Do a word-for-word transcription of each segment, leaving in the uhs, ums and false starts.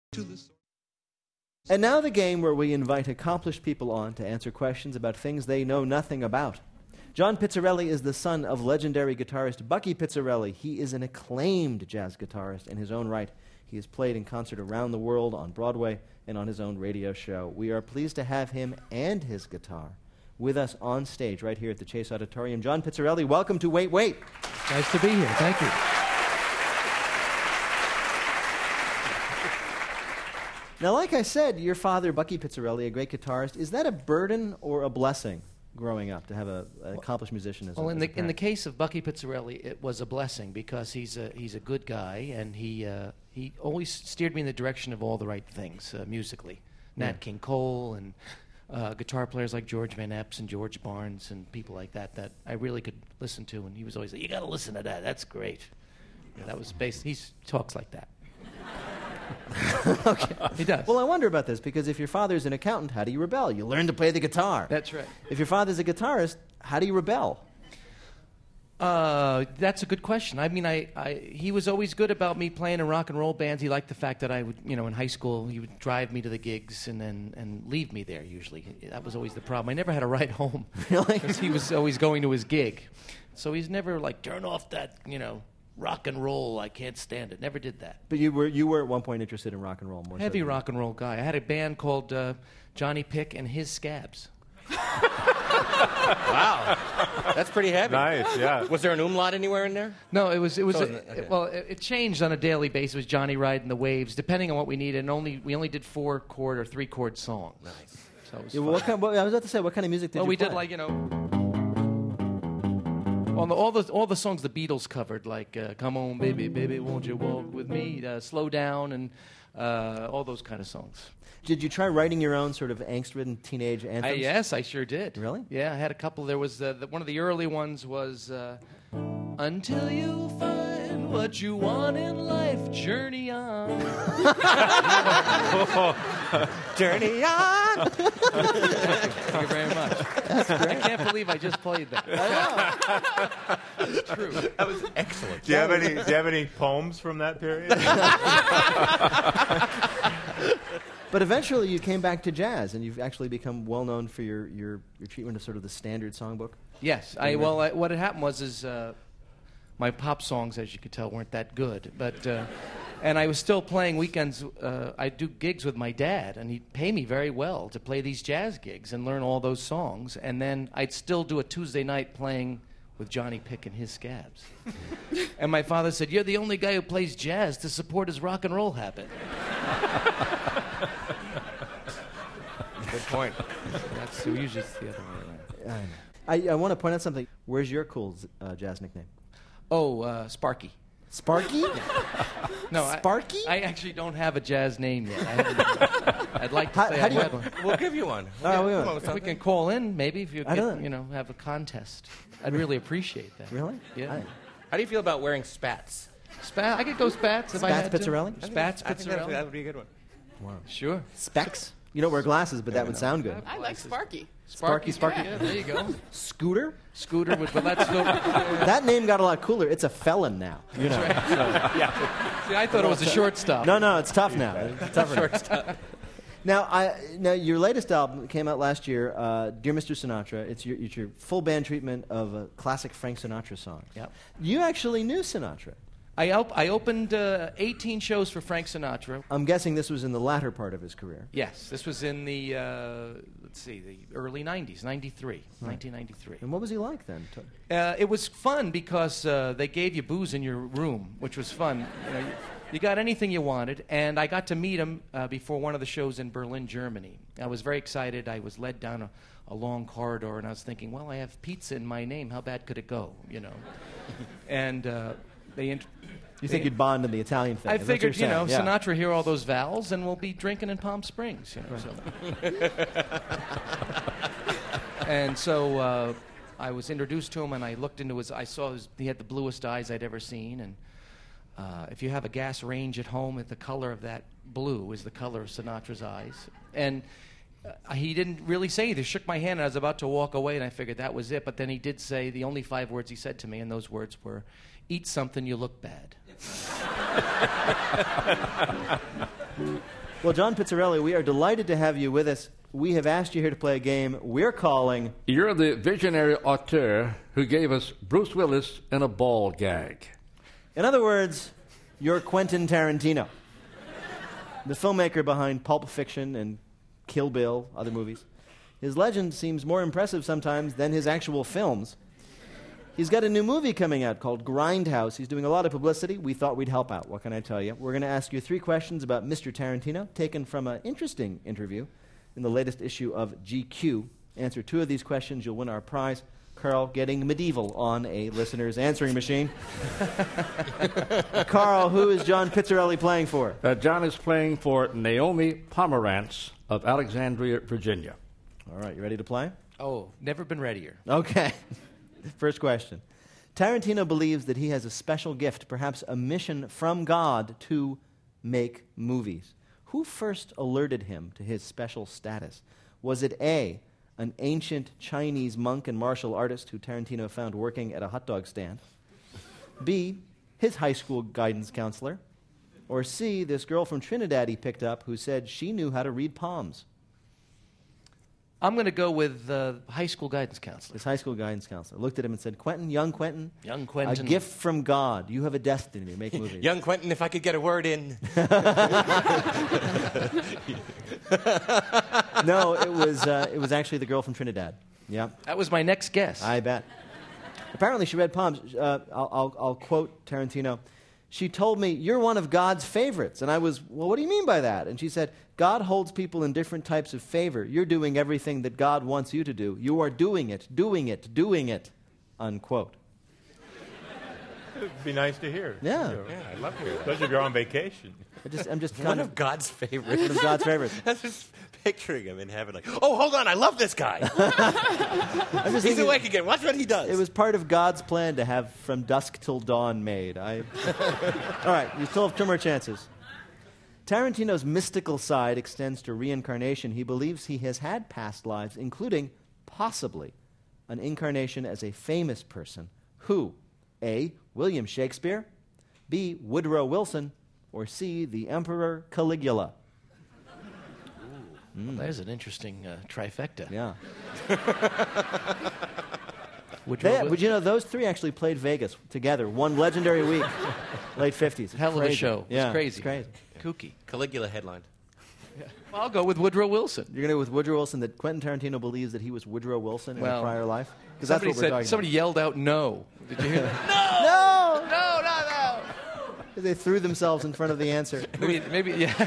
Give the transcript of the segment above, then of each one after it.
to the source. And now the game where we invite accomplished people on to answer questions about things they know nothing about. John Pizzarelli is the son of legendary guitarist Bucky Pizzarelli. He is an acclaimed jazz guitarist in his own right. He has played in concert around the world, on Broadway, and on his own radio show. We are pleased to have him and his guitar with us on stage right here at the Chase Auditorium. John Pizzarelli, welcome to Wait, Wait. Nice to be here. Thank you. Now, like I said, your father, Bucky Pizzarelli, a great guitarist, is that a burden or a blessing growing up to have a, an accomplished musician as Well, a, in as the a in parent? the case of Bucky Pizzarelli, it was a blessing because he's a he's a good guy and he uh, he always steered me in the direction of all the right things uh, musically. Nat Yeah. King Cole and uh, guitar players like George Van Epps and George Barnes and people like that that I really could listen to. And he was always like, "You got to listen to that. That's great." Yeah, that was based. He talks like that. Okay. He does. Well, I wonder about this, because if your father's an accountant, how do you rebel? You learn to play the guitar. That's right. If your father's a guitarist, how do you rebel? Uh, that's a good question. I mean, I, I he was always good about me playing in rock and roll bands. He liked the fact that I would, you know, in high school, he would drive me to the gigs and then and leave me there usually. That was always the problem. I never had a ride home. Really? Because he was always going to his gig. So he's never like, turn off that, you know, rock and roll. I can't stand it. Never did that. But you were you were at one point interested in rock and roll more. so Heavy than- rock and roll guy. I had a band called uh, Johnny Pick and His Scabs. Wow, that's pretty heavy. Nice, yeah. Was there an umlaut anywhere in there? No, it was it was So a, isn't it- okay. it- well, it, it changed on a daily basis. It was Johnny riding the waves, depending on what we needed. And only we only did four chord or three chord songs. Nice. So it was Yeah, well, fun. what kind, well, I was about to say, what kind of music did well, you we play? did like you know. All the, all the all the songs the Beatles covered, like uh, "Come On, Baby, Baby, Won't You Walk with Me," uh, "Slow Down," and uh, all those kind of songs. Did you try writing your own sort of angst-ridden teenage anthems? I, yes, I sure did. Really? Yeah, I had a couple. There was uh, the, one of the early ones was uh, "Until You Find What You Want in Life, Journey On." Journey on. Thank you very much. I can't believe I just played that. It's true. That was excellent. Do you have any? Do you have any poems from that period? But eventually you came back to jazz, and you've actually become well known for your, your, your treatment of sort of the standard songbook. Yes. I, well, I, what had happened was is uh, my pop songs, as you could tell, weren't that good. But uh, and I was still playing weekends. Uh, I'd do gigs with my dad, and he'd pay me very well to play these jazz gigs and learn all those songs. And then I'd still do a Tuesday night playing with Johnny Pick and His Scabs. And my father said, "You're the only guy who plays jazz to support his rock and roll habit." Good point. That's usually it's the other way around. I, I want to point out something. Where's your cool uh, jazz nickname? Oh, uh, Sparky. Sparky? No, I- Sparky? I, actually don't have a jazz name yet. I haven't- I'd like to How- say how I do you- had one. We'll give you one. Oh, Yeah, we come will. on with If we something. can call in, maybe if you I get, don't- you know, have a contest, I'd really appreciate that. Really? Yeah. I- How do you feel about wearing spats? Spat. I could go Spats if I Spats had to. Pizzarelli? Spats I think that, Pizzarelli. that would be a good one. Sure. Specs? You don't wear glasses, but that would sound good. I like Sparky. Sparky, Sparky. Yeah, there you go. Scooter? Scooter would, but let's go. That name got a lot cooler. It's a felon now. You know. See, I thought it was a shortstop. No, no, it's tough now. It's tougher now. Now, I, now, your latest album came out last year, uh, Dear Mister Sinatra. It's your, it's your full band treatment of a classic Frank Sinatra song. Yep. You actually knew Sinatra. I, op- I opened uh, eighteen shows for Frank Sinatra. I'm guessing this was in the latter part of his career. Yes, this was in the, uh, let's see, the early nineties, ninety-three, nineteen ninety-three. And what was he like then? Uh, it was fun because uh, they gave you booze in your room, which was fun. You know, you, you got anything you wanted, and I got to meet him uh, before one of the shows in Berlin, Germany. I was very excited. I was led down a, a long corridor, and I was thinking, well, I have pizza in my name. How bad could it go, you know? And uh, they... Int- You think you'd bond in the Italian thing? I is what figured, you're you know, saying. Yeah. Sinatra hear all those vowels, and we'll be drinking in Palm Springs, you know. So. And so uh, I was introduced to him, and I looked into his. I saw his, he had the bluest eyes I'd ever seen, and uh, if you have a gas range at home, the color of that blue is the color of Sinatra's eyes. And uh, he didn't really say anything. He shook my hand, and I was about to walk away, and I figured that was it. But then he did say the only five words he said to me, and those words were, "Eat something, you look bad." Well, John Pizzarelli, we are delighted to have you with us. We have asked you here to play a game we're calling... You're the visionary auteur who gave us Bruce Willis in a ball gag. In other words, you're Quentin Tarantino, the filmmaker behind Pulp Fiction and Kill Bill, other movies. His legend seems more impressive sometimes than his actual films. He's got a new movie coming out called Grindhouse. He's doing a lot of publicity. We thought we'd help out. What can I tell you? We're going to ask you three questions about Mister Tarantino, taken from an interesting interview in the latest issue of G Q. Answer two of these questions, you'll win our prize. Carl getting medieval on a listener's answering machine. Carl, who is John Pizzarelli playing for? Uh, John is playing for Naomi Pomerantz of Alexandria, Virginia. All right, you ready to play? Oh, never been readier. Okay. First question. Tarantino believes that he has a special gift, perhaps a mission from God to make movies. Who first alerted him to his special status? Was it A, an ancient Chinese monk and martial artist who Tarantino found working at a hot dog stand? B, his high school guidance counselor? Or C, this girl from Trinidad he picked up who said she knew how to read palms? I'm going to go with uh, high school guidance counselor. His high school guidance counselor looked at him and said, Quentin, young Quentin, Young Quentin. a gift from God. You have a destiny to make movies. Young Quentin, if I could get a word in. No, it was, uh, it was actually the girl from Trinidad. Yeah, That was my next guess. I bet. Apparently she read palms. Uh, I'll, I'll, I'll quote Tarantino. She told me, you're one of God's favorites. And I was, well, what do you mean by that? And she said, God holds people in different types of favor. You're doing everything that God wants you to do. You are doing it, doing it, doing it, unquote. It'd be nice to hear. Yeah. Yeah, I'd love to hear that. Especially if you're on vacation. I just, I'm just One kind of of, God's favorites. one of God's favorites. I was just picturing him in heaven like, oh, hold on, I love this guy. I'm just He's thinking, awake again. Watch what he does. it was part of God's plan to have From Dusk Till Dawn made. I... All right, you still have two more chances. Tarantino's mystical side extends to reincarnation. He believes he has had past lives, including, possibly, an incarnation as a famous person who, A, William Shakespeare, B, Woodrow Wilson, or C, the Emperor Caligula. Well, there's an interesting uh, trifecta. Yeah. Woodrow They, Wil- but you know, those three actually played Vegas together, one legendary week, late fifties. Hell of a Crazy. show. It was Yeah, crazy. It's crazy. Kooky. Caligula headlined. Well, I'll go with Woodrow Wilson. You're going to go with Woodrow Wilson, that Quentin Tarantino believes that he was Woodrow Wilson in a Well, prior life? Because that's Somebody what we're said. talking Somebody yelled out, "No!" Did you hear that? about. No! No, no, no. They threw themselves in front of the answer. Maybe, maybe, yeah.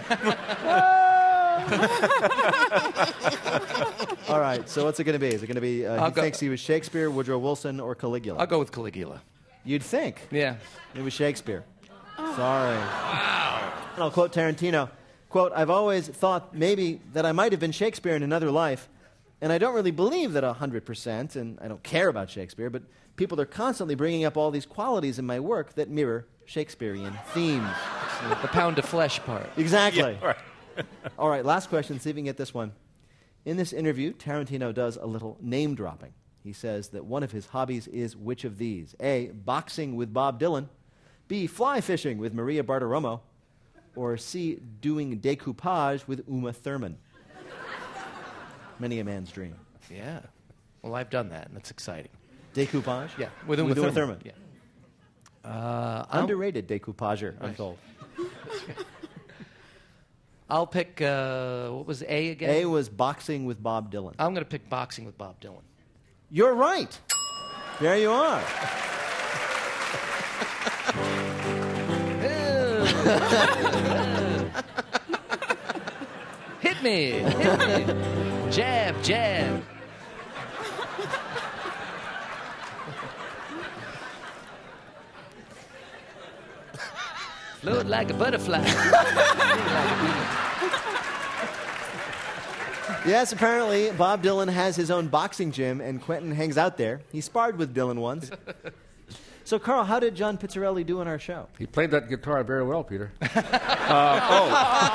All right, so what's it going to be? Is it going to be, uh, I'll he go- thinks he was Shakespeare, Woodrow Wilson, or Caligula? I'll go with Caligula. You'd think. Yeah. It was Shakespeare. Sorry. Wow. And I'll quote Tarantino. Quote, I've always thought maybe that I might have been Shakespeare in another life, and I don't really believe that one hundred percent, and I don't care about Shakespeare, but people are constantly bringing up all these qualities in my work that mirror Shakespearean themes. The pound of flesh part. Exactly. Yeah, right. All right, last question, see if we can get this one. In this interview, Tarantino does a little name dropping. He says that one of his hobbies is which of these? A, boxing with Bob Dylan. B, fly fishing with Maria Bartiromo. Or C, doing decoupage with Uma Thurman. Many a man's dream. Yeah. Well, I've done that, and that's exciting. Decoupage? Yeah, with Uma Thurman. Thurman. Yeah. Uh, I'll, Underrated decoupager, I'm told. I'll pick, uh, what was A again? A was boxing with Bob Dylan. I'm going to pick boxing with Bob Dylan. You're right. There you are. Hit me. Hit me. Jab, jab. Float like a butterfly. Yes, apparently Bob Dylan has his own boxing gym, and Quentin hangs out there. He sparred with Dylan once. So, Carl, how did John Pizzarelli do on our show? He played that guitar very well, Peter. uh, oh.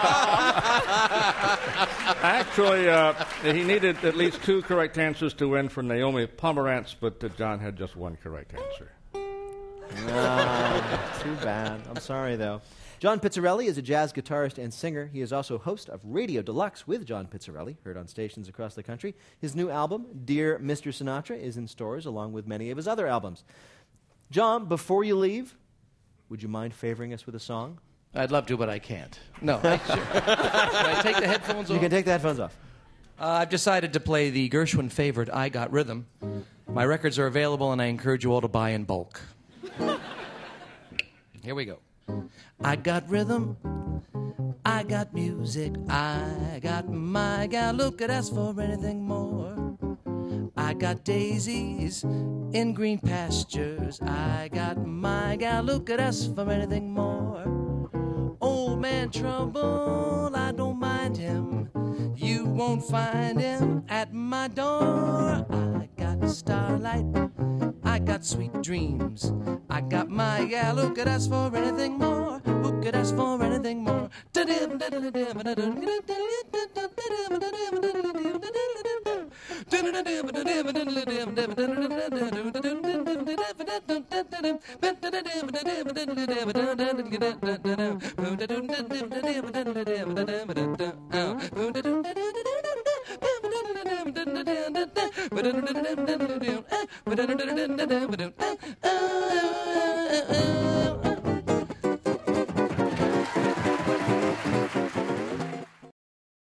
Actually, uh, he needed at least two correct answers to win for Naomi Pomerantz, but uh, John had just one correct answer. Ah, too bad. I'm sorry, though. John Pizzarelli is a jazz guitarist and singer. He is also host of Radio Deluxe with John Pizzarelli, heard on stations across the country. His new album, Dear Mister Sinatra, is in stores along with many of his other albums. John, before you leave, would you mind favoring us with a song? I'd love to, but I can't. No. I, sure. Can I take the headphones off? You can take the headphones off. Uh, I've decided to play the Gershwin favorite, I Got Rhythm. My records are available, and I encourage you all to buy in bulk. Here we go. I got rhythm, I got music, I got my gal, who could ask for anything more? I got daisies in green pastures, I got my gal, who could ask for anything more? Old man trouble, I don't mind him, you won't find him at my door. I got starlight, I got sweet dreams, I got my gal, who could ask for anything more? Who could ask for anything more?